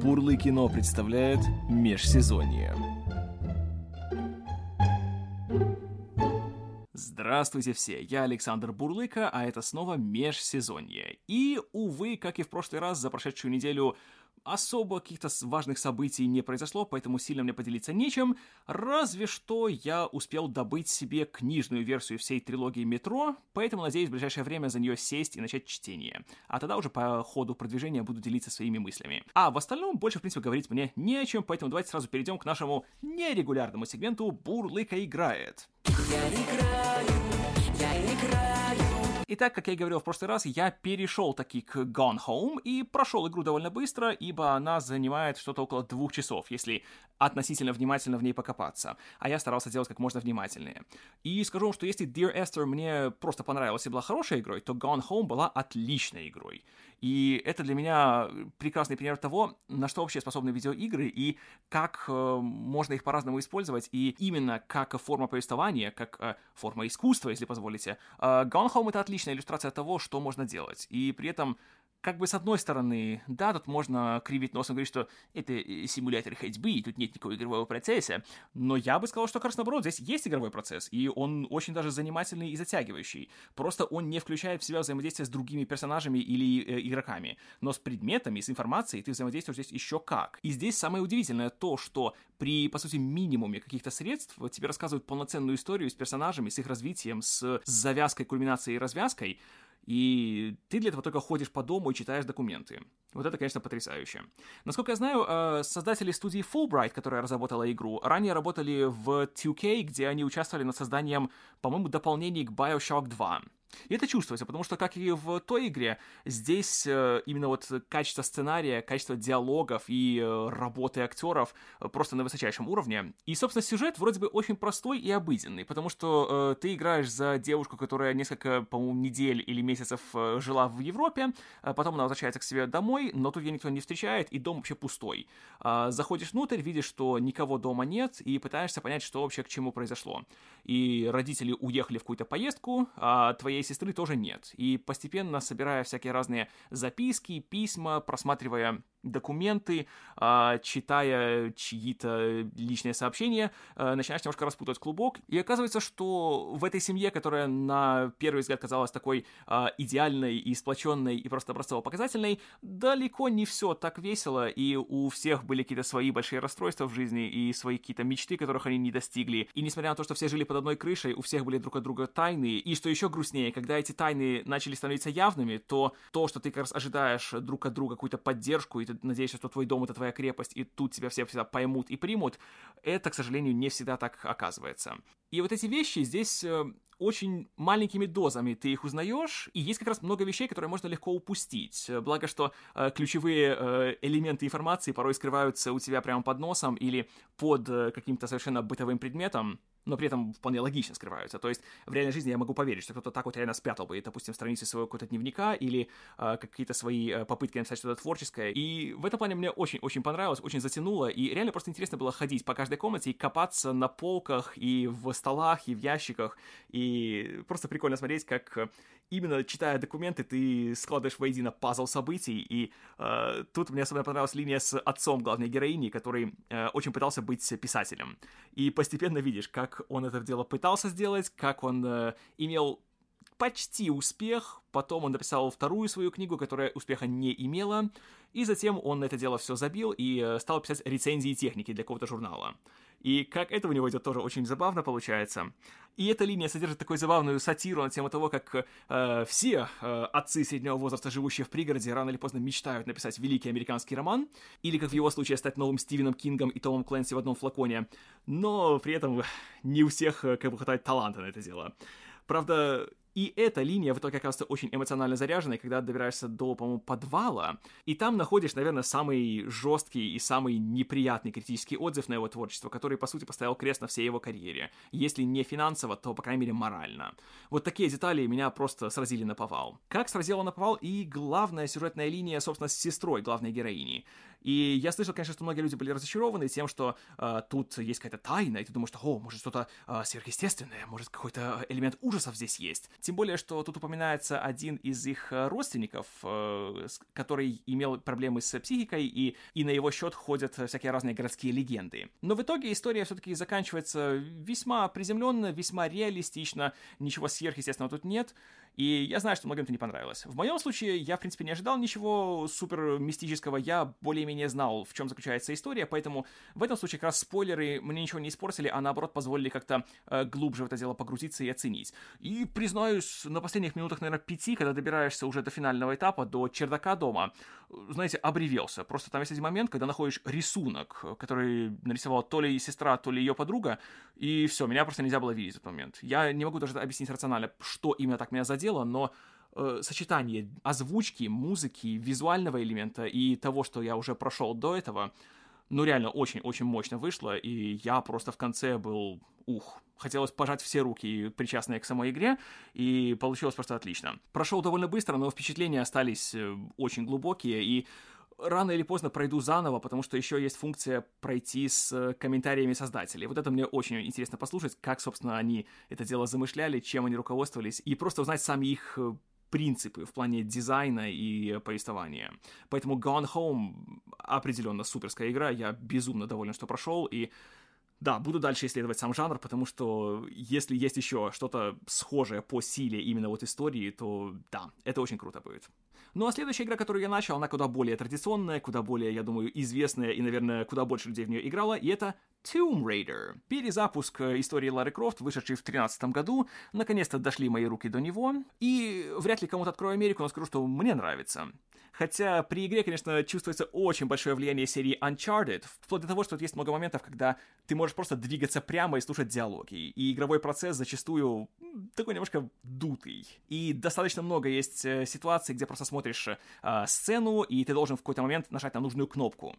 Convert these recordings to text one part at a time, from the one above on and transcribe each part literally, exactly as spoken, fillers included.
Бурлы кино представляет межсезонье. Здравствуйте все, я Александр Бурлыка, а это снова межсезонье. И, увы, как и в прошлый раз, за прошедшую неделю особо каких-то важных событий не произошло, поэтому сильно мне поделиться нечем, разве что я успел добыть себе книжную версию всей трилогии «Метро», поэтому надеюсь в ближайшее время за нее сесть и начать чтение. А тогда уже по ходу продвижения буду делиться своими мыслями. А в остальном больше, в принципе, говорить мне не о чем, поэтому давайте сразу перейдем к нашему нерегулярному сегменту «Бурлыка играет». Я играю, я играю. Итак, как я и говорил в прошлый раз, я перешел таки к Gone Home и прошел игру довольно быстро, ибо она занимает что-то около двух часов, если относительно внимательно в ней покопаться. А я старался делать как можно внимательнее. И скажу вам, что если Dear Esther мне просто понравилась и была хорошей игрой, то Gone Home была отличной игрой. И это для меня прекрасный пример того, на что вообще способны видеоигры и как э, можно их по-разному использовать. И именно как форма повествования, как э, форма искусства, если позволите, э, Gone Home — это отличная иллюстрация того, что можно делать. И при этом, как бы с одной стороны, да, тут можно кривить носом и говорить, что это симулятор ходьбы, и тут нет никакого игрового процесса, но я бы сказал, что как раз наоборот, здесь есть игровой процесс, и он очень даже занимательный и затягивающий. Просто он не включает в себя взаимодействие с другими персонажами или э, игроками, но с предметами, с информацией ты взаимодействуешь здесь еще как. И здесь самое удивительное то, что при, по сути, минимуме каких-то средств тебе рассказывают полноценную историю с персонажами, с их развитием, с завязкой, кульминацией и развязкой, и ты для этого только ходишь по дому и читаешь документы. Вот это, конечно, потрясающе. Насколько я знаю, создатели студии Fulbright, которая разработала игру, ранее работали в ту кей, где они участвовали над созданием, по-моему, дополнений к BioShock два. И это чувствуется, потому что, как и в той игре, здесь э, именно вот качество сценария, качество диалогов и э, работы актеров э, просто на высочайшем уровне. И, собственно, сюжет вроде бы очень простой и обыденный, потому что э, ты играешь за девушку, которая несколько, по-моему, недель или месяцев э, жила в Европе, э, потом она возвращается к себе домой, но тут ее никто не встречает, и дом вообще пустой. Э, заходишь внутрь, видишь, что никого дома нет, и пытаешься понять, что вообще к чему произошло. И родители уехали в какую-то поездку, а твоей сестры тоже нет. И постепенно, собирая всякие разные записки, письма, просматривая документы, читая чьи-то личные сообщения, начинаешь немножко распутывать клубок, и оказывается, что в этой семье, которая на первый взгляд казалась такой идеальной и сплоченной и просто образцово-показательной, далеко не все так весело, и у всех были какие-то свои большие расстройства в жизни и свои какие-то мечты, которых они не достигли. И несмотря на то, что все жили под одной крышей, у всех были друг от друга тайны, и что еще грустнее, когда эти тайны начали становиться явными, то то, что ты как раз ожидаешь друг от друга какую-то поддержку, и ты надеешься, что твой дом — это твоя крепость, и тут тебя все всегда поймут и примут, это, к сожалению, не всегда так оказывается. И вот эти вещи здесь э, очень маленькими дозами ты их узнаешь, и есть как раз много вещей, которые можно легко упустить. Благо, что э, ключевые э, элементы информации порой скрываются у тебя прямо под носом или под э, каким-то совершенно бытовым предметом, но при этом вполне логично скрываются. То есть в реальной жизни я могу поверить, что кто-то так вот реально спрятал бы, допустим, страницы своего какого-то дневника или э, какие-то свои э, попытки написать что-то творческое. И в этом плане мне очень-очень понравилось, очень затянуло, и реально просто интересно было ходить по каждой комнате и копаться на полках, и в столах, и в ящиках, и просто прикольно смотреть, как именно читая документы, ты складываешь воедино пазл событий, и э, тут мне особенно понравилась линия с отцом главной героини, который э, очень пытался быть писателем. И постепенно видишь, как он это дело пытался сделать, как он э, имел почти успех, потом он написал вторую свою книгу, которая успеха не имела, и затем он на это дело все забил и э, стал писать рецензии техники для какого-то журнала. И как это у него идет, тоже очень забавно получается. И эта линия содержит такую забавную сатиру на тему того, как э, все э, отцы среднего возраста, живущие в пригороде, рано или поздно мечтают написать великий американский роман, или, как в его случае, стать новым Стивеном Кингом и Томом Клэнси в одном флаконе, но при этом не у всех как бы хватает таланта на это дело. Правда, и эта линия в итоге оказывается очень эмоционально заряженной, когда добираешься до, по-моему, подвала, и там находишь, наверное, самый жесткий и самый неприятный критический отзыв на его творчество, который, по сути, поставил крест на всей его карьере. Если не финансово, то, по крайней мере, морально. Вот такие детали меня просто сразили наповал. Как сразила наповал и главная сюжетная линия, собственно, с сестрой главной героини. И я слышал, конечно, что многие люди были разочарованы тем, что э, тут есть какая-то тайна, и ты думаешь, что, о, может, что-то э, сверхъестественное, может, какой-то элемент ужасов здесь есть. Тем более, что тут упоминается один из их родственников, который имел проблемы с психикой, и, и на его счет ходят всякие разные городские легенды. Но в итоге история все-таки заканчивается весьма приземленно, весьма реалистично, ничего сверхъестественного тут нет. И я знаю, что многим это не понравилось. В моем случае я, в принципе, не ожидал ничего супер мистического, я более-менее знал, в чем заключается история, поэтому в этом случае как раз спойлеры мне ничего не испортили, а наоборот позволили как-то э, глубже в это дело погрузиться и оценить. И, признаюсь, на последних минутах, наверное, пяти, когда добираешься уже до финального этапа, до чердака дома, знаете, обревелся. Просто там есть один момент, когда находишь рисунок, который нарисовала то ли сестра, то ли ее подруга, и все, меня просто нельзя было видеть в этот момент. Я не могу даже объяснить рационально, что именно так меня задело, но э, сочетание озвучки, музыки, визуального элемента и того, что я уже прошел до этого, ну реально очень-очень мощно вышло, и я просто в конце был, ух, хотелось пожать все руки, причастные к самой игре, и получилось просто отлично. Прошел довольно быстро, но впечатления остались очень глубокие, и рано или поздно пройду заново, потому что еще есть функция пройти с комментариями создателей. Вот это мне очень интересно послушать, как, собственно, они это дело замышляли, чем они руководствовались, и просто узнать сами их принципы в плане дизайна и повествования. Поэтому Gone Home определенно суперская игра, я безумно доволен, что прошел, и да, буду дальше исследовать сам жанр, потому что если есть еще что-то схожее по силе именно вот истории, то да, это очень круто будет. Ну а следующая игра, которую я начал, она куда более традиционная, куда более, я думаю, известная и, наверное, куда больше людей в нее играло, и это Tomb Raider. Перезапуск истории Лары Крофт, вышедший в две тысячи тринадцатом году, наконец-то дошли мои руки до него, и вряд ли кому-то открою Америку, но скажу, что мне нравится. Хотя при игре, конечно, чувствуется очень большое влияние серии Uncharted, вплоть до того, что тут есть много моментов, когда ты можешь просто двигаться прямо и слушать диалоги, и игровой процесс зачастую такой немножко дутый. И достаточно много есть ситуаций, где просто смотришь э, сцену, и ты должен в какой-то момент нажать на нужную кнопку.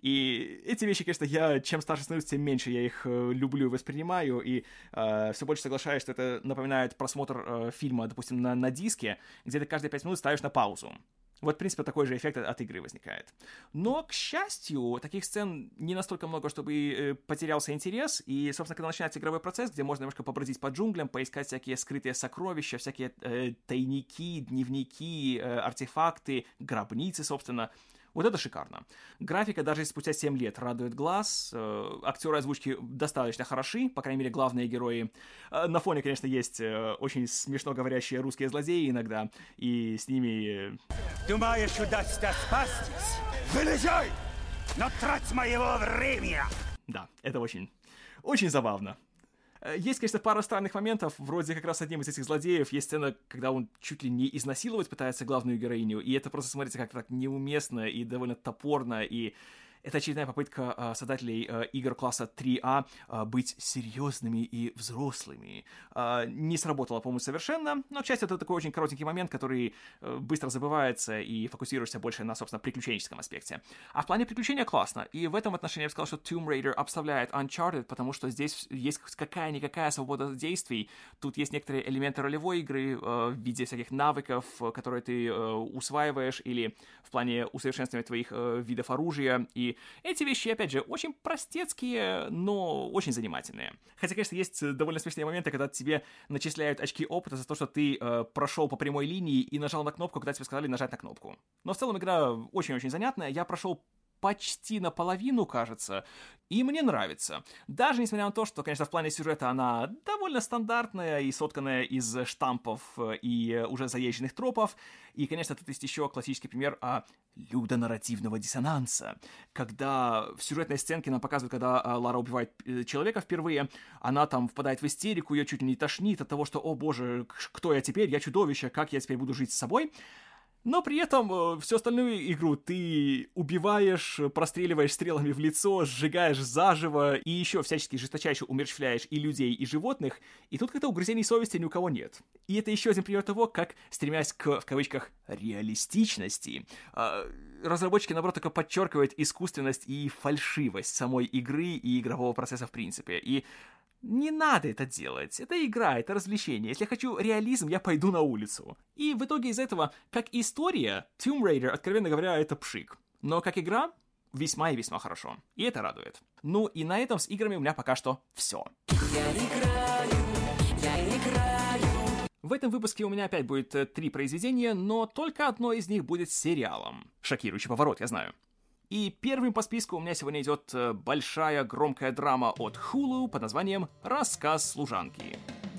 И эти вещи, конечно, я чем старше становлюсь, тем меньше я их э, люблю и воспринимаю, и э, все больше соглашаюсь, что это напоминает просмотр э, фильма, допустим, на, на диске, где ты каждые пять минут ставишь на паузу. Вот, в принципе, такой же эффект от игры возникает. Но, к счастью, таких сцен не настолько много, чтобы э, потерялся интерес, и, собственно, когда начинается игровой процесс, где можно немножко побродить по джунглям, поискать всякие скрытые сокровища, всякие э, тайники, дневники, э, артефакты, гробницы, собственно, вот это шикарно. Графика даже спустя семь лет радует глаз, э, актеры озвучки достаточно хороши, по крайней мере, главные герои. Э, на фоне, конечно, есть э, очень смешно говорящие русские злодеи иногда, и с ними... Думаешь, удастся спастись? Вылезай! Но трать моего времени! Да, это очень, очень забавно. Есть, конечно, пара странных моментов, вроде как раз одним из этих злодеев есть сцена, когда он чуть ли не изнасиловать пытается главную героиню, и это просто смотрится как-то так неуместно и довольно топорно, и это очередная попытка э, создателей э, игр класса три А э, быть серьезными и взрослыми. Э, не сработало, по-моему, совершенно, но к счастью, это такой очень коротенький момент, который э, быстро забывается, и фокусируешься больше на, собственно, приключенческом аспекте. А в плане приключения классно, и в этом отношении я бы сказал, что Tomb Raider обставляет Uncharted, потому что здесь есть какая-никакая свобода действий, тут есть некоторые элементы ролевой игры э, в виде всяких навыков, которые ты э, усваиваешь, или в плане усовершенствования твоих э, видов оружия, и эти вещи, опять же, очень простецкие, но очень занимательные. Хотя, конечно, есть довольно смешные моменты, когда тебе начисляют очки опыта за то, что ты э, прошел по прямой линии и нажал на кнопку, когда тебе сказали нажать на кнопку. Но в целом игра очень-очень занятная. Я прошел почти наполовину, кажется, и мне нравится. Даже несмотря на то, что, конечно, в плане сюжета она довольно стандартная и сотканная из штампов и уже заезженных тропов. И, конечно, тут есть еще классический пример о людонарративного диссонанса. Когда в сюжетной сценке нам показывают, когда Лара убивает человека впервые, она там впадает в истерику, ее чуть ли не тошнит от того, что, о боже, кто я теперь, я чудовище, как я теперь буду жить с собой? Но при этом э, всю остальную игру ты убиваешь, простреливаешь стрелами в лицо, сжигаешь заживо и еще всячески жесточайше умерщвляешь и людей, и животных, и тут как-то угрызений совести ни у кого нет. И это еще один пример того, как, стремясь к, в кавычках, реалистичности, э, разработчики, наоборот, только подчеркивают искусственность и фальшивость самой игры и игрового процесса в принципе. И не надо это делать. Это игра, это развлечение. Если я хочу реализм, я пойду на улицу. И в итоге из этого, как история, Tomb Raider, откровенно говоря, это пшик. Но как игра, весьма и весьма хорошо. И это радует. Ну и на этом с играми у меня пока что все. Я играю, я играю. В этом выпуске у меня опять будет э, три произведения, но только одно из них будет сериалом. Шокирующий поворот, я знаю. И первым по списку у меня сегодня идет э, большая громкая драма от Hulu под названием «Рассказ служанки».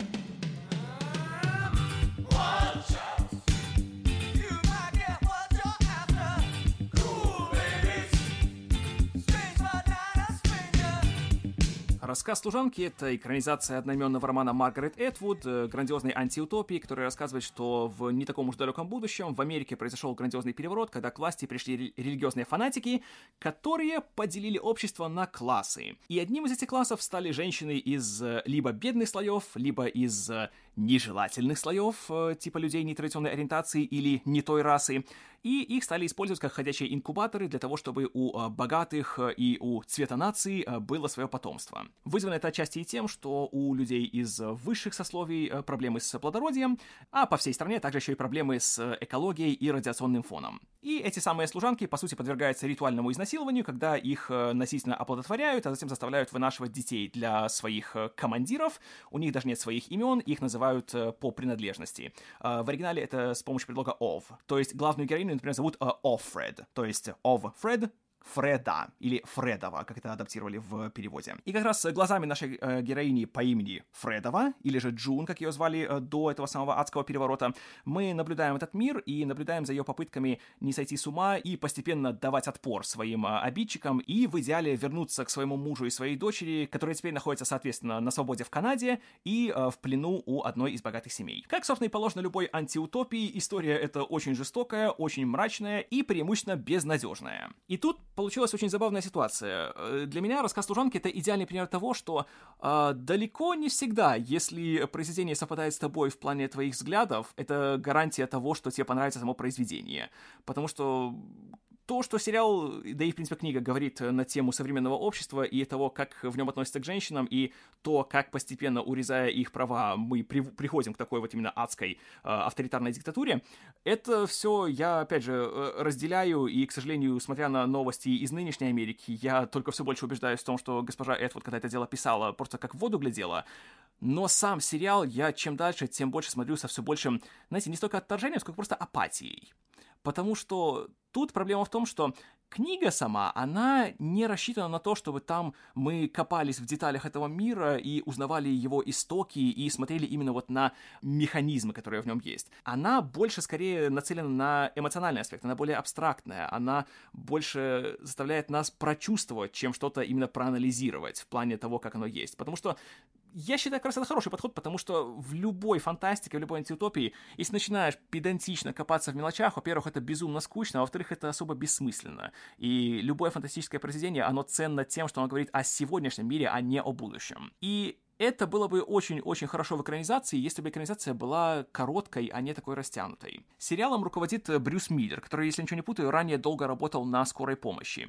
«Рассказ служанки» — это экранизация одноименного романа Маргарет Этвуд, грандиозной антиутопии, которая рассказывает, что в не таком уж далеком будущем в Америке произошел грандиозный переворот, когда к власти пришли религиозные фанатики, которые поделили общество на классы. И одним из этих классов стали женщины из либо бедных слоев, либо из нежелательных слоев, типа людей нетрадиционной ориентации или не той расы, и их стали использовать как ходячие инкубаторы для того, чтобы у богатых и у цвета нации было свое потомство. Вызвано это отчасти и тем, что у людей из высших сословий проблемы с плодородием, а по всей стране также еще и проблемы с экологией и радиационным фоном. И эти самые служанки, по сути, подвергаются ритуальному изнасилованию, когда их насильственно оплодотворяют, а затем заставляют вынашивать детей для своих командиров. У них даже нет своих имен, их называют по принадлежности. В оригинале это с помощью предлога of. То есть главную героиню, например, зовут Offred, то есть of Fred, Фреда, или Фредова, как это адаптировали в переводе. И как раз глазами нашей э, героини по имени Фредова, или же Джун, как ее звали э, до этого самого адского переворота, мы наблюдаем этот мир и наблюдаем за ее попытками не сойти с ума и постепенно давать отпор своим э, обидчикам и в идеале вернуться к своему мужу и своей дочери, которые теперь находятся, соответственно, на свободе в Канаде и э, в плену у одной из богатых семей. Как, собственно, и положено любой антиутопии, история эта очень жестокая, очень мрачная и преимущественно безнадежная. И тут получилась очень забавная ситуация. Для меня «Рассказ служанки» — это идеальный пример того, что э, далеко не всегда, если произведение совпадает с тобой в плане твоих взглядов, это гарантия того, что тебе понравится само произведение. Потому что то, что сериал, да и, в принципе, книга говорит на тему современного общества и того, как в нем относятся к женщинам, и то, как постепенно, урезая их права, мы при- приходим к такой вот именно адской э, авторитарной диктатуре, это все я, опять же, разделяю, и, к сожалению, смотря на новости из нынешней Америки, я только все больше убеждаюсь в том, что госпожа Этвуд, когда это дело писала, просто как в воду глядела. Но сам сериал я чем дальше, тем больше смотрю со все большим, знаете, не столько отторжением, сколько просто апатией. Потому что тут проблема в том, что книга сама, она не рассчитана на то, чтобы там мы копались в деталях этого мира и узнавали его истоки и смотрели именно вот на механизмы, которые в нем есть. Она больше, скорее, нацелена на эмоциональный аспект, она более абстрактная, она больше заставляет нас прочувствовать, чем что-то именно проанализировать в плане того, как оно есть. Потому что я считаю, как раз это хороший подход, потому что в любой фантастике, в любой антиутопии, если начинаешь педантично копаться в мелочах, во-первых, это безумно скучно, а во-вторых, это особо бессмысленно. И любое фантастическое произведение, оно ценно тем, что оно говорит о сегодняшнем мире, а не о будущем. И это было бы очень-очень хорошо в экранизации, если бы экранизация была короткой, а не такой растянутой. Сериалом руководит Брюс Миллер, который, если ничего не путаю, ранее долго работал на скорой помощи.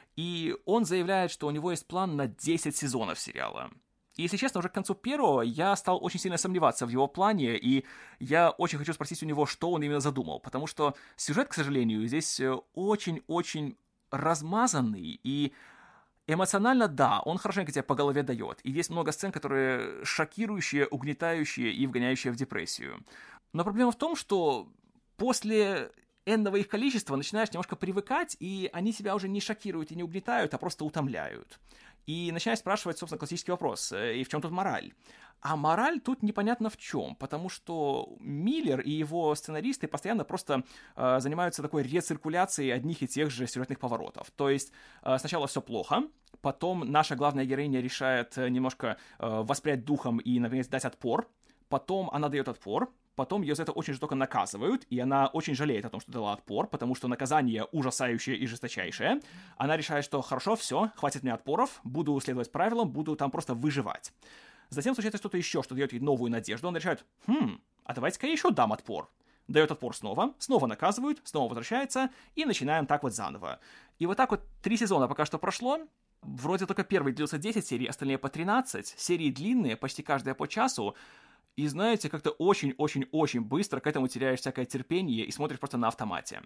И он заявляет, что у него есть план на десять сезонов сериала. И, если честно, уже к концу первого я стал очень сильно сомневаться в его плане, и я очень хочу спросить у него, что он именно задумал, потому что сюжет, к сожалению, здесь очень-очень размазанный, и эмоционально, да, он хорошенько тебя по голове дает, и есть много сцен, которые шокирующие, угнетающие и вгоняющие в депрессию. Но проблема в том, что после энного их количества начинаешь немножко привыкать, и они тебя уже не шокируют и не угнетают, а просто утомляют. И начинаешь спрашивать, собственно, классический вопрос, и в чем тут мораль? А мораль тут непонятно в чем, потому что Миллер и его сценаристы постоянно просто э, занимаются такой рециркуляцией одних и тех же сюжетных поворотов. То есть э, сначала все плохо, потом наша главная героиня решает немножко э, воспрять духом и, наконец, дать отпор, потом она дает отпор, потом ее за это очень жестоко наказывают, и она очень жалеет о том, что дала отпор, потому что наказание ужасающее и жесточайшее. Она решает, что хорошо, все, хватит мне отпоров, буду следовать правилам, буду там просто выживать. Затем случается что-то еще, что дает ей новую надежду. Она решает, хм, а давайте-ка я еще дам отпор. Дает отпор снова, снова наказывают, снова возвращается, и начинаем так вот заново. И вот так вот три сезона пока что прошло. Вроде только первый длился десять серий, остальные по тринадцать. Серии длинные, почти каждая по часу. И знаете, как-то очень-очень-очень быстро к этому теряешь всякое терпение и смотришь просто на автомате.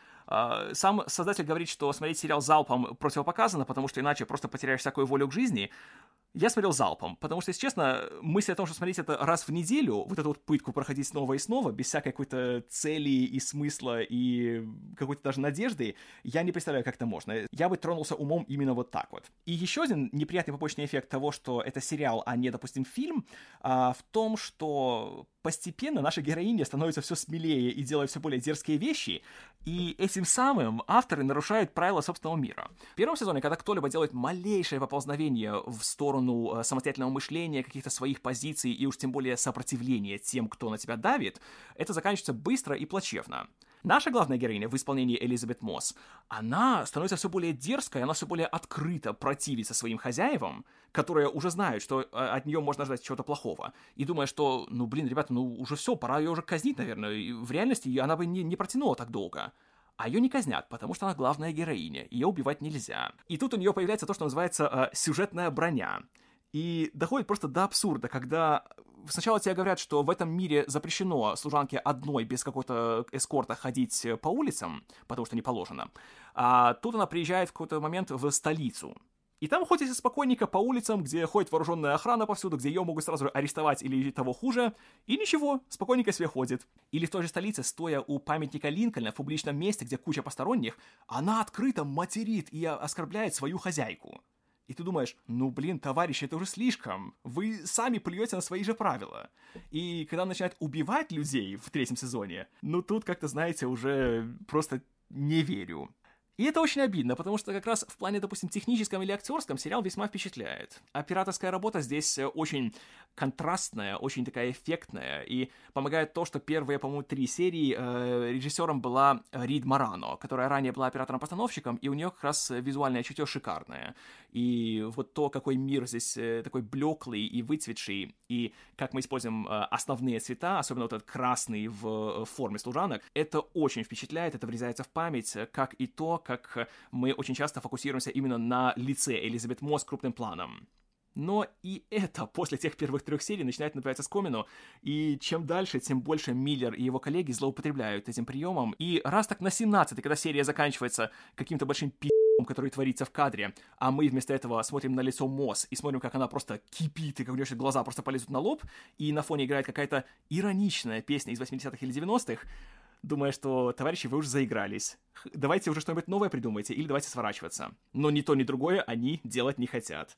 Сам создатель говорит, что смотреть сериал залпом противопоказано, потому что иначе просто потеряешь всякую волю к жизни. Я смотрел залпом, потому что, если честно, мысль о том, что смотреть это раз в неделю, вот эту вот пытку проходить снова и снова, без всякой какой-то цели и смысла и какой-то даже надежды, я не представляю, как это можно. Я бы тронулся умом именно вот так вот. И еще один неприятный побочный эффект того, что это сериал, а не, допустим, фильм, а, в том, что постепенно наша героиня становится все смелее и делает все более дерзкие вещи, и этим самым авторы нарушают правила собственного мира. В первом сезоне, когда кто-либо делает малейшее поползновение в сторону самостоятельного мышления, каких-то своих позиций и уж тем более сопротивления тем, кто на тебя давит, это заканчивается быстро и плачевно. Наша главная героиня в исполнении Элизабет Мосс, она становится все более дерзкой, она все более открыто противится своим хозяевам, которые уже знают, что от нее можно ждать чего-то плохого, и думая, что, ну, блин, ребята, ну, уже все, пора ее уже казнить, наверное, и в реальности она бы не, не протянула так долго. А ее не казнят, потому что она главная героиня, ее убивать нельзя. И тут у нее появляется то, что называется э, сюжетная броня. И доходит просто до абсурда, когда сначала тебе говорят, что в этом мире запрещено служанке одной без какого-то эскорта ходить по улицам, потому что не положено. А тут она приезжает в какой-то момент в столицу. И там ходит себе спокойненько по улицам, где ходит вооруженная охрана повсюду, где ее могут сразу арестовать или того хуже. И ничего, спокойненько себе ходит. Или в той же столице, стоя у памятника Линкольна в публичном месте, где куча посторонних, она открыто материт и оскорбляет свою хозяйку. И ты думаешь, ну блин, товарищи, это уже слишком. Вы сами плюете на свои же правила. И когда он начинает убивать людей в третьем сезоне, ну тут как-то, знаете, уже просто не верю. И это очень обидно, потому что как раз в плане, допустим, техническом или актерском сериал весьма впечатляет. Операторская работа здесь очень контрастная, очень такая эффектная, и помогает то, что первые, по-моему, три серии э, режиссером была Рид Морано, которая ранее была оператором-постановщиком, и у нее как раз визуальное чутье шикарное. И вот то, какой мир здесь э, такой блеклый и выцветший, и как мы используем э, основные цвета, особенно вот этот красный в, в форме служанок, это очень впечатляет, это врезается в память, как и то, как мы очень часто фокусируемся именно на лице Элизабет Мосс крупным планом. Но и это после тех первых трех серий начинает набиваться скомину, и чем дальше, тем больше Миллер и его коллеги злоупотребляют этим приемом. И раз так на семнадцатой, когда серия заканчивается каким-то большим пи***ом, который творится в кадре, а мы вместо этого смотрим на лицо Мосс и смотрим, как она просто кипит, и как у нее глаза просто полезут на лоб, и на фоне играет какая-то ироничная песня из восьмидесятых или девяностых, думая, что, товарищи, вы уже заигрались. Давайте уже что-нибудь новое придумайте, или давайте сворачиваться. Но ни то, ни другое они делать не хотят.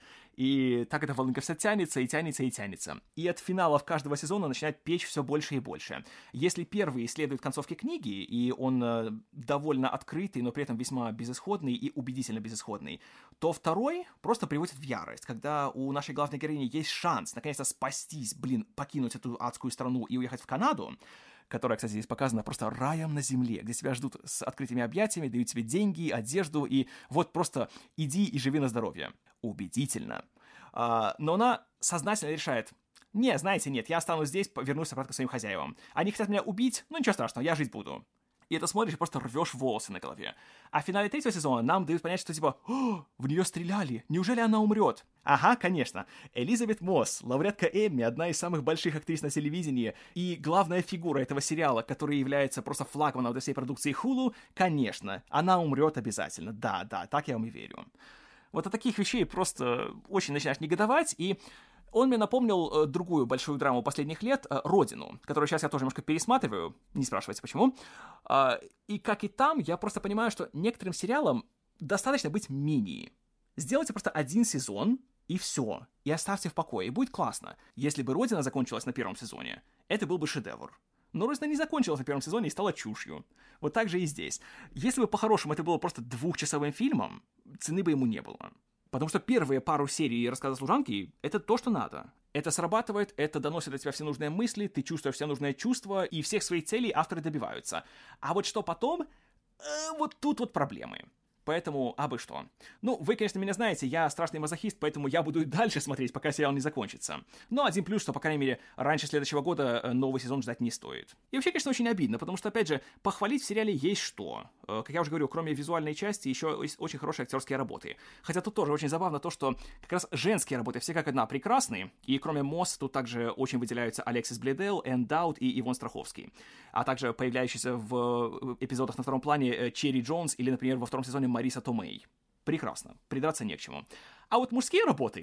И так эта волынка вся тянется, и тянется, и тянется. И от финалов каждого сезона начинает печь все больше и больше. Если первый исследует концовки книги, и он э, довольно открытый, но при этом весьма безысходный и убедительно безысходный, то второй просто приводит в ярость, когда у нашей главной героини есть шанс наконец-то спастись, блин, покинуть эту адскую страну и уехать в Канаду, которая, кстати, здесь показана просто раем на земле, где тебя ждут с открытыми объятиями, дают тебе деньги, одежду, и вот просто иди и живи на здоровье. Убедительно. А, но она сознательно решает: не, знаете, нет, я останусь здесь, вернусь обратно к своим хозяевам. Они хотят меня убить, ну ничего страшного, я жить буду. И это смотришь и просто рвешь волосы на голове. А в финале третьего сезона нам дают понять, что типа «О, в нее стреляли, неужели она умрет?» Ага, конечно. Элизабет Мосс, лауреатка Эмми, одна из самых больших актрис на телевидении и главная фигура этого сериала, который является просто флагманом всей продукции Hulu, конечно, она умрет обязательно. Да, да, так я вам и верю. Вот от таких вещей просто очень начинаешь негодовать, и он мне напомнил э, другую большую драму последних лет, э, «Родину», которую сейчас я тоже немножко пересматриваю, не спрашивайте почему. Э, и как и там, я просто понимаю, что некоторым сериалам достаточно быть мини. Сделайте просто один сезон, и все, и оставьте в покое, и будет классно. Если бы «Родина» закончилась на первом сезоне, это был бы шедевр. Но «Родина» не закончилась на первом сезоне и стала чушью. Вот так же и здесь. Если бы по-хорошему это было просто двухчасовым фильмом, цены бы ему не было. Потому что первые пару серий рассказа служанки — это то, что надо. Это срабатывает, это доносит до тебя все нужные мысли, ты чувствуешь все нужные чувства, и всех своих целей авторы добиваются. А вот что потом, э, вот тут вот проблемы. Поэтому, а бы что. Ну, вы, конечно, меня знаете, я страшный мазохист, поэтому я буду и дальше смотреть, пока сериал не закончится. Но один плюс, что, по крайней мере, раньше следующего года новый сезон ждать не стоит. И вообще, конечно, очень обидно, потому что, опять же, похвалить в сериале есть что. Как я уже говорю, кроме визуальной части, еще есть очень хорошие актерские работы. Хотя тут тоже очень забавно то, что как раз женские работы все как одна прекрасны, и кроме Мосс тут также очень выделяются Алексис Бледел, Энн Даут и Ивон Страховский. А также появляющиеся в эпизодах на втором плане Черри Джонс или, например, во втором сезоне Мариса Томей. Прекрасно, придраться не к чему. А вот мужские работы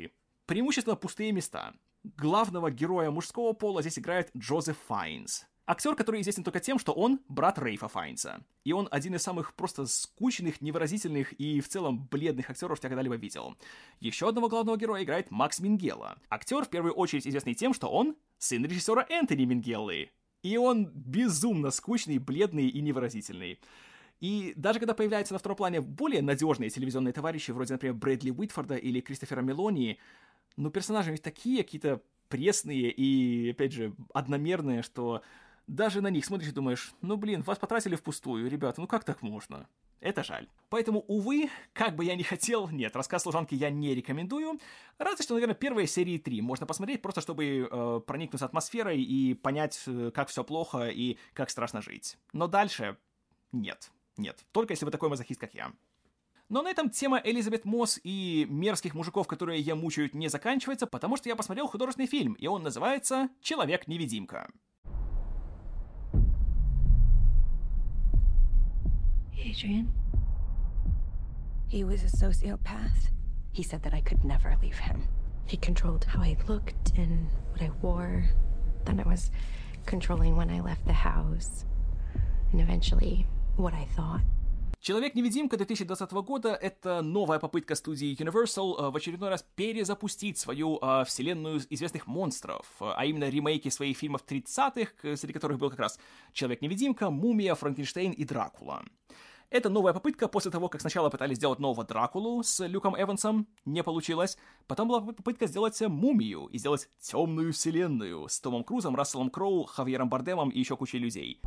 преимущественно пустые места. Главного героя мужского пола здесь играет Джозеф Файнс. Актер, который известен только тем, что он брат Рейфа Файнса. И он один из самых просто скучных, невыразительных и в целом бледных актеров, что я когда-либо видел. Еще одного главного героя играет Макс Мингелла. Актер, в первую очередь, известный тем, что он сын режиссера Энтони Мингеллы. И он безумно скучный, бледный и невыразительный. И даже когда появляются на втором плане более надежные телевизионные товарищи, вроде, например, Брэдли Уитфорда или Кристофера Мелони, ну, персонажи ведь такие какие-то пресные и, опять же, одномерные, что даже на них смотришь и думаешь, ну, блин, вас потратили впустую, ребята, ну как так можно? Это жаль. Поэтому, увы, как бы я ни хотел, нет, рассказ служанки я не рекомендую. Разве что, наверное, первые серии три можно посмотреть, просто чтобы э, проникнуться атмосферой и понять, э, как все плохо и как страшно жить. Но дальше нет, нет. Только если вы такой мазохист, как я. Но на этом тема Элизабет Мосс и мерзких мужиков, которые ее мучают, не заканчивается, потому что я посмотрел художественный фильм, и он называется «Человек-невидимка». Adrian. He was a sociopath. He said that I could never leave him. He controlled how I looked and what I wore. Then it was controlling when I left the house. And eventually, what I thought. «Человек-невидимка» две тысячи двадцатого года — это новая попытка студии Universal э, в очередной раз перезапустить свою э, вселенную известных монстров, э, а именно ремейки своих фильмов тридцатых, среди которых был как раз «Человек-невидимка», «Мумия», «Франкенштейн» и «Дракула». Это новая попытка после того, как сначала пытались сделать нового Дракулу с Люком Эвансом, не получилось. Потом была попытка сделать Мумию и сделать темную вселенную с Томом Крузом, Расселом Кроу, Хавьером Бардемом и еще кучей людей.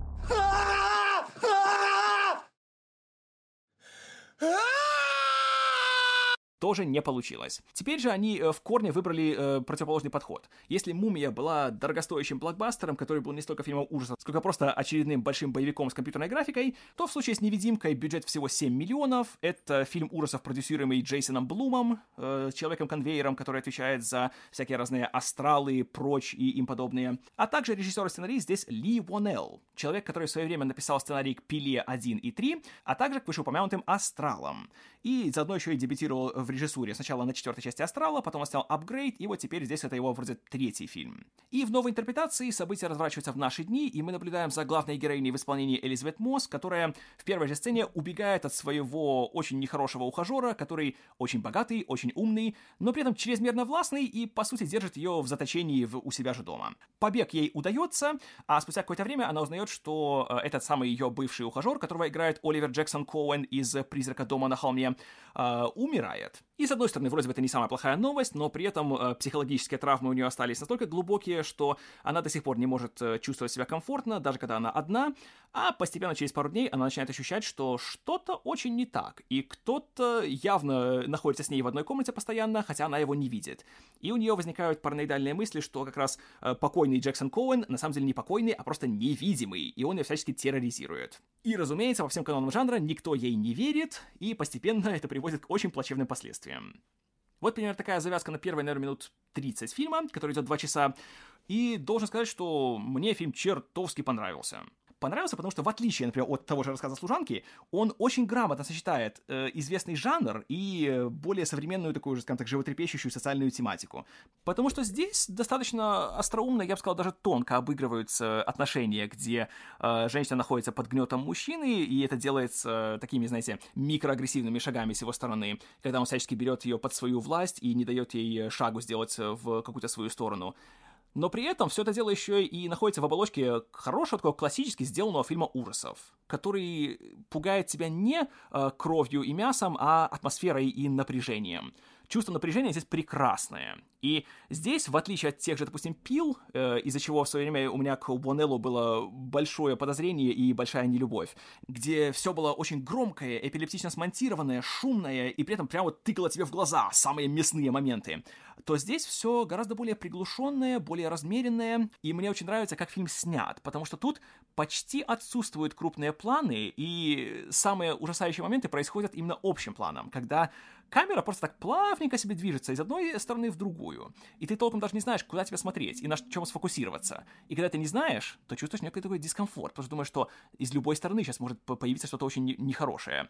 Тоже не получилось. Теперь же они э, в корне выбрали э, противоположный подход. Если «Мумия» была дорогостоящим блокбастером, который был не столько фильмом ужасов, сколько просто очередным большим боевиком с компьютерной графикой, то в случае с «Невидимкой» бюджет всего семь миллионов. Это фильм ужасов, продюсируемый Джейсоном Блумом, э, человеком-конвейером, который отвечает за всякие разные астралы, прочь и им подобные. А также режиссер и сценарист здесь Ли Уоннелл, человек, который в свое время написал сценарий к «Пиле один» и три, а также к вышеупомянутым «Астралам». И заодно еще и дебютировал в режиссуре. Сначала на четвертой части «Астрала», потом он снял «Апгрейд», и вот теперь здесь это его вроде третий фильм. И в новой интерпретации события разворачиваются в наши дни, и мы наблюдаем за главной героиней в исполнении Элизабет Мосс, которая в первой же сцене убегает от своего очень нехорошего ухажера, который очень богатый, очень умный, но при этом чрезмерно властный и, по сути, держит ее в заточении в, у себя же дома. Побег ей удается, а спустя какое-то время она узнает, что э, этот самый ее бывший ухажер, которого играет Оливер Джексон Коуэн из «Призрака дома на холме», э, умирает. И, с одной стороны, вроде бы это не самая плохая новость, но при этом э, психологические травмы у нее остались настолько глубокие, что она до сих пор не может э, чувствовать себя комфортно, даже когда она одна, а постепенно через пару дней она начинает ощущать, что что-то очень не так, и кто-то явно находится с ней в одной комнате постоянно, хотя она его не видит. И у нее возникают параноидальные мысли, что как раз э, покойный Джексон Коуэн на самом деле не покойный, а просто невидимый, и он ее всячески терроризирует. И, разумеется, по всем канонам жанра никто ей не верит, и постепенно это приводит к очень плачевным последствиям. Вот, примерно, такая завязка на первые, наверное, минут тридцать фильма, который идет два часа. И должен сказать, что мне фильм чертовски понравился. Понравился, потому что, в отличие, например, от того же рассказа «Служанки», он очень грамотно сочетает э, известный жанр и э, более современную такую же, скажем так, животрепещущую социальную тематику. Потому что здесь достаточно остроумно, я бы сказал, даже тонко обыгрываются отношения, где э, женщина находится под гнетом мужчины, и это делается такими, знаете, микроагрессивными шагами с его стороны, когда он всячески берет ее под свою власть и не дает ей шагу сделать в какую-то свою сторону. Но при этом все это дело еще и находится в оболочке хорошего, такого классически сделанного фильма ужасов, который пугает тебя не э, кровью и мясом, а атмосферой и напряжением. Чувство напряжения здесь прекрасное. И здесь, в отличие от тех же, допустим, «Пил», э, из-за чего в свое время у меня к Уоннеллу было большое подозрение и большая нелюбовь, где все было очень громкое, эпилептично смонтированное, шумное, и при этом прямо вот тыкало тебе в глаза самые мясные моменты, то здесь все гораздо более приглушенное, более размеренное, и мне очень нравится, как фильм снят, потому что тут почти отсутствуют крупные планы, и самые ужасающие моменты происходят именно общим планом, когда камера просто так плавненько себе движется из одной стороны в другую, и ты толком даже не знаешь, куда тебе смотреть и на чем сфокусироваться. И когда ты не знаешь, то чувствуешь некий такой дискомфорт, потому что думаешь, что из любой стороны сейчас может появиться что-то очень нехорошее.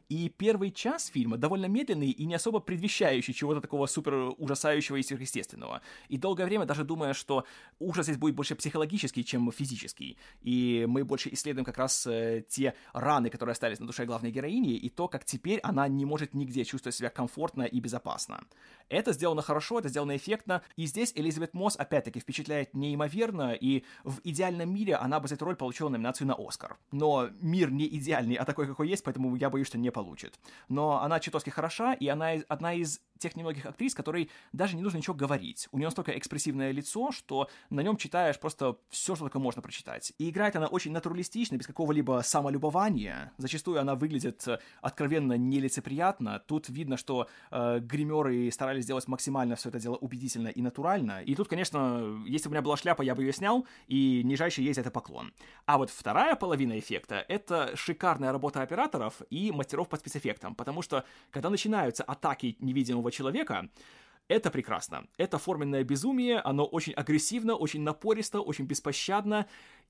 И первый час фильма довольно медленный и не особо предвещающий чего-то такого супер ужасающего и сверхъестественного. И долгое время даже думая, что ужас здесь будет больше психологический, чем физический. И мы больше исследуем как раз э, те раны, которые остались на душе главной героини, и то, как теперь она не может нигде чувствовать себя комфортно и безопасно. Это сделано хорошо, это сделано эффектно, и здесь Элизабет Мосс опять-таки впечатляет неимоверно, и в идеальном мире она бы за эту роль получила номинацию на Оскар. Но мир не идеальный, а такой, какой есть, поэтому я боюсь, что не получит. Но она чертовски хороша, и она одна из тех немногих актрис, которой даже не нужно ничего говорить. У нее настолько экспрессивное лицо, что на нем читаешь просто все, что только можно прочитать. И играет она очень натуралистично, без какого-либо самолюбования. Зачастую она выглядит откровенно нелицеприятно. Тут видно, что э, гримеры старались сделать максимально все это дело убедительно и натурально. И тут, конечно, если бы у меня была шляпа, я бы ее снял, и нижайший ей за это поклон. А вот вторая половина эффекта — это шикарная работа операторов и мастеров по спецэффектам, потому что, когда начинаются атаки невидимого человека, это прекрасно. Это форменное безумие, оно очень агрессивно, очень напористо, очень беспощадно.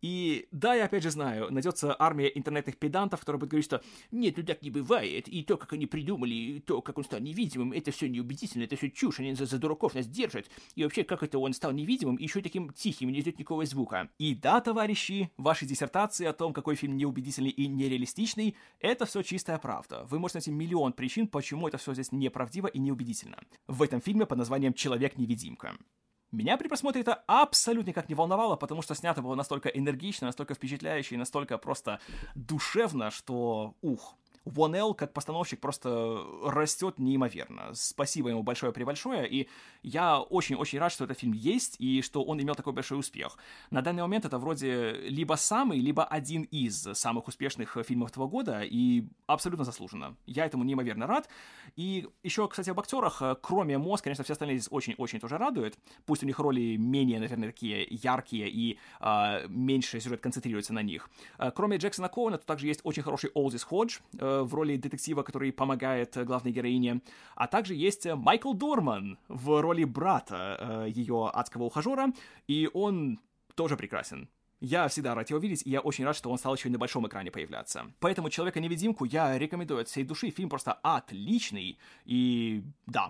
И да, я опять же знаю, найдется армия интернетных педантов, которые будут говорить, что нет, ну так не бывает, и то, как они придумали, и то, как он стал невидимым, это все неубедительно, это все чушь, они за, за дураков нас держат. И вообще, как это он стал невидимым, и еще таким тихим, не издает никакого звука. И да, товарищи, ваши диссертации о том, какой фильм неубедительный и нереалистичный, это все чистая правда. Вы можете найти миллион причин, почему это все здесь неправдиво и неубедительно. В этом фильме под названием «Человек-невидимка». Меня при просмотре это абсолютно никак не волновало, потому что снято было настолько энергично, настолько впечатляюще и настолько просто душевно, что ух. Уон Эл, как постановщик, просто растет неимоверно. Спасибо ему большое-пребольшое, и я очень-очень рад, что этот фильм есть, и что он имел такой большой успех. На данный момент это вроде либо самый, либо один из самых успешных фильмов этого года, и абсолютно заслуженно. Я этому неимоверно рад. И еще, кстати, об актерах, кроме Мосс, конечно, все остальные здесь очень-очень тоже радуют. Пусть у них роли менее, наверное, такие яркие, и э, меньше сюжет концентрируется на них. Кроме Джексона Коуэна, тут также есть очень хороший Олдис Ходж, в роли детектива, который помогает главной героине. А также есть Майкл Дорман в роли брата ее адского ухажера, и он тоже прекрасен. Я всегда рад его видеть, и я очень рад, что он стал еще и на большом экране появляться. Поэтому «Человека-невидимку» я рекомендую от всей души. Фильм просто отличный, и да.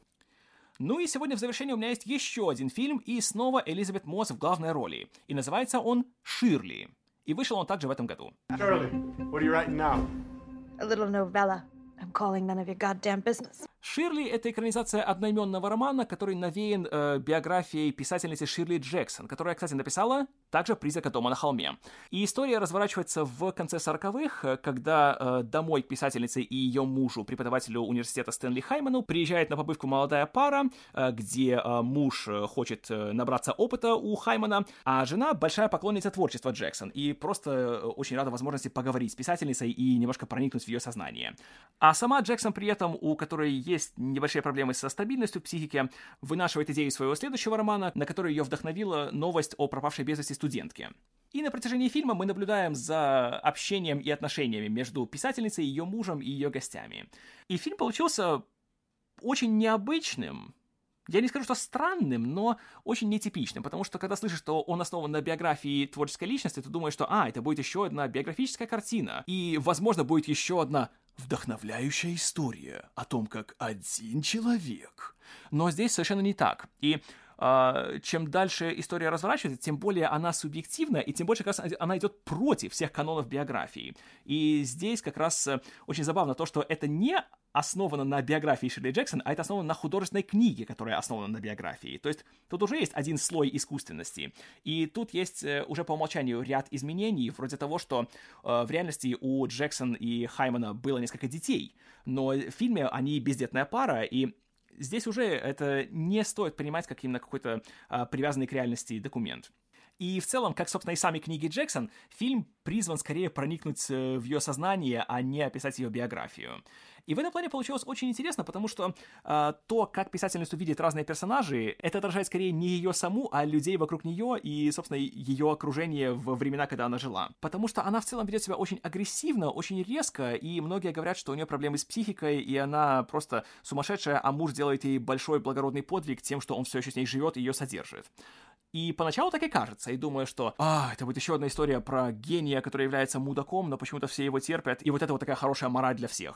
Ну и сегодня в завершении у меня есть еще один фильм, и снова Элизабет Мосс в главной роли. И называется он «Ширли». И вышел он также в этом году. Shirley, what are you writing now? A little novella. I'm calling none of your goddamn business. «Ширли» — это экранизация одноименного романа, который навеян э, биографией писательницы Ширли Джексон, которая, кстати, написала также «Призрака дома на холме». И история разворачивается в конце сороковых, когда э, домой к писательнице и ее мужу, преподавателю университета Стэнли Хайману, приезжает на побывку молодая пара, э, где э, муж хочет набраться опыта у Хаймана, а жена — большая поклонница творчества Джексон и просто очень рада возможности поговорить с писательницей и немножко проникнуть в ее сознание. А сама Джексон при этом, у которой есть есть небольшие проблемы со стабильностью психики, вынашивает идею своего следующего романа, на который ее вдохновила новость о пропавшей без вести студентке. И на протяжении фильма мы наблюдаем за общением и отношениями между писательницей, ее мужем и ее гостями. И фильм получился очень необычным. Я не скажу, что странным, но очень нетипичным, потому что, когда слышишь, что он основан на биографии творческой личности, ты думаешь, что, а, это будет еще одна биографическая картина, и, возможно, будет еще одна вдохновляющая история о том, как один человек. Но здесь совершенно не так. И Uh, чем дальше история разворачивается, тем более она субъективна, и тем больше как раз она идет против всех канонов биографии. И здесь как раз очень забавно то, что это не основано на биографии Ширли Джексон, а это основано на художественной книге, которая основана на биографии. То есть тут уже есть один слой искусственности. И тут есть уже по умолчанию ряд изменений, вроде того, что uh, в реальности у Джексон и Хаймана было несколько детей, но в фильме они бездетная пара, и здесь уже это не стоит принимать как именно какой-то а, привязанный к реальности документ. И в целом, как, собственно, и сами книги Джексон, фильм призван скорее проникнуть в ее сознание, а не описать ее биографию. И в этом плане получилось очень интересно, потому что э, то, как писательницу видят разные персонажи, это отражает скорее не ее саму, а людей вокруг нее и, собственно, ее окружение во времена, когда она жила. Потому что она в целом ведет себя очень агрессивно, очень резко, и многие говорят, что у нее проблемы с психикой, и она просто сумасшедшая, а муж делает ей большой благородный подвиг тем, что он все еще с ней живет и ее содержит. И поначалу так и кажется, и думаю, что а, это будет еще одна история про гения, который является мудаком, но почему-то все его терпят, и вот это вот такая хорошая мораль для всех.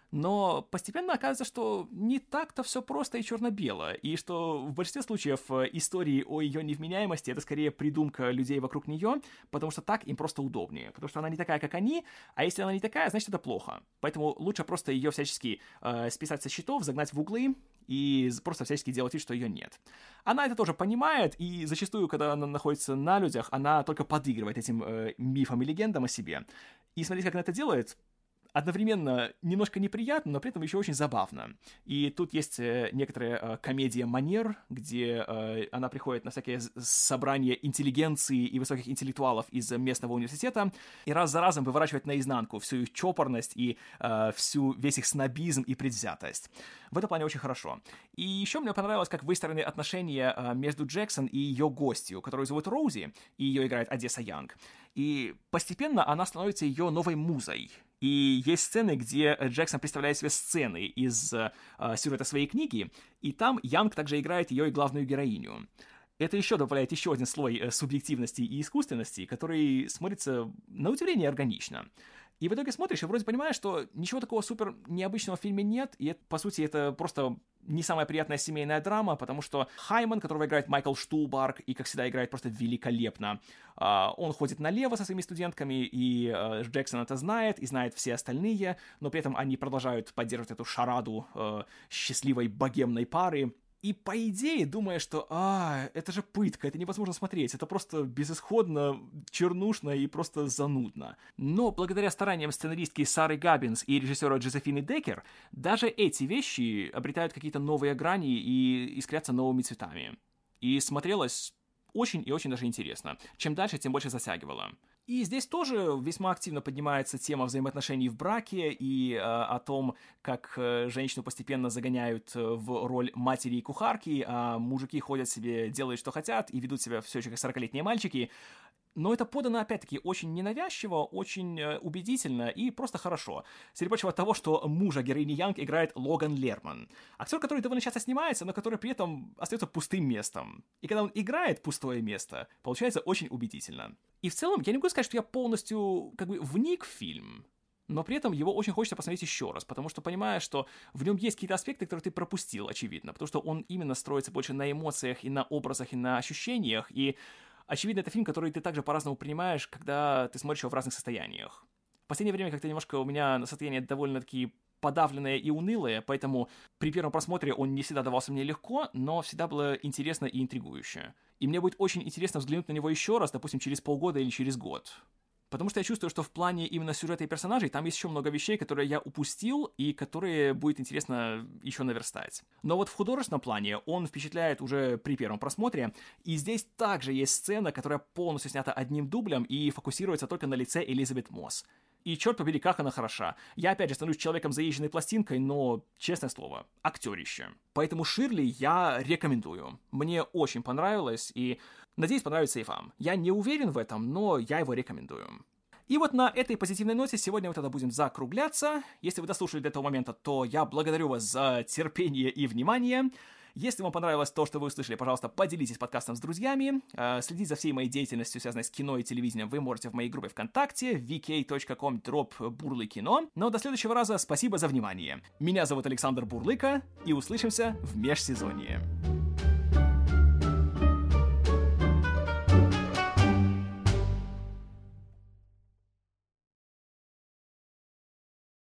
Но постепенно оказывается, что не так-то все просто и черно-бело, и что в большинстве случаев истории о ее невменяемости — это скорее придумка людей вокруг нее, потому что так им просто удобнее, потому что она не такая, как они, а если она не такая, значит, это плохо. Поэтому лучше просто ее всячески э, списать со счетов, загнать в углы и просто всячески делать вид, что ее нет. Она это тоже понимает, и зачастую, когда она находится на людях, она только подыгрывает этим э, мифам и легендам о себе. И смотрите, как она это делает, одновременно немножко неприятно, но при этом еще очень забавно. И тут есть э, некоторая э, комедия манер, где э, она приходит на всякие собрания интеллигенции и высоких интеллектуалов из местного университета и раз за разом выворачивает наизнанку всю их чопорность и э, всю, весь их снобизм и предвзятость. В этом плане очень хорошо. И еще мне понравилось, как выстроены отношения э, между Джексон и ее гостью, которую зовут Роузи, и ее играет Одесса Янг. И постепенно она становится ее новой музой. И есть сцены, где Джексон представляет себе сцены из э, сюжета своей книги, и там Янг также играет ее и главную героиню. Это еще добавляет еще один слой э, субъективности и искусственности, который смотрится на удивление органично. И в итоге смотришь и вроде понимаешь, что ничего такого супер необычного в фильме нет, и это, по сути, это просто не самая приятная семейная драма, потому что Хайман, которого играет Майкл Штулбарг, и, как всегда, играет просто великолепно, uh, он ходит налево со своими студентками, и uh, Джексон это знает, и знает все остальные, но при этом они продолжают поддерживать эту шараду uh, счастливой богемной пары. И по идее, думая, что «А, это же пытка, это невозможно смотреть, это просто безысходно, чернушно и просто занудно». Но благодаря стараниям сценаристки Сары Габбинс и режиссера Джозефины Деккер, даже эти вещи обретают какие-то новые грани и искрятся новыми цветами. И смотрелось очень и очень даже интересно. Чем дальше, тем больше затягивало. И здесь тоже весьма активно поднимается тема взаимоотношений в браке и э, о том, как э, женщину постепенно загоняют в роль матери и кухарки, а мужики ходят себе, делают, что хотят, и ведут себя все еще как сорокалетние мальчики. Но это подано, опять-таки, очень ненавязчиво, очень э, убедительно и просто хорошо. Среди прочего от того, что мужа героини Янг играет Логан Лерман. Актер, который довольно часто снимается, но который при этом остается пустым местом. И когда он играет пустое место, получается очень убедительно. И в целом, я не могу сказать, что я полностью, как бы, вник в фильм, но при этом его очень хочется посмотреть еще раз, потому что понимаешь, что в нем есть какие-то аспекты, которые ты пропустил, очевидно, потому что он именно строится больше на эмоциях и на образах, и на ощущениях, и очевидно, это фильм, который ты также по-разному принимаешь, когда ты смотришь его в разных состояниях. В последнее время как-то немножко у меня состояние довольно-таки подавленное и унылое, поэтому при первом просмотре он не всегда давался мне легко, но всегда было интересно и интригующе. И мне будет очень интересно взглянуть на него еще раз, допустим, через полгода или через год. Потому что я чувствую, что в плане именно сюжета и персонажей там есть еще много вещей, которые я упустил и которые будет интересно еще наверстать. Но вот в художественном плане он впечатляет уже при первом просмотре, и здесь также есть сцена, которая полностью снята одним дублем и фокусируется только на лице Элизабет Мосс. И черт побери, как она хороша. Я опять же становлюсь человеком с заезженной пластинкой, но, честное слово, актерище. Поэтому Ширли я рекомендую. Мне очень понравилось, и надеюсь, понравится и вам. Я не уверен в этом, но я его рекомендую. И вот на этой позитивной ноте сегодня мы тогда будем закругляться. Если вы дослушали до этого момента, то я благодарю вас за терпение и внимание. Если вам понравилось то, что вы услышали, пожалуйста, поделитесь подкастом с друзьями. Следить за всей моей деятельностью, связанной с кино и телевидением, вы можете в моей группе ВКонтакте ви кей точка ком дробь бурлыкино. Но до следующего раза спасибо за внимание. Меня зовут Александр Бурлыка, и услышимся в межсезонье.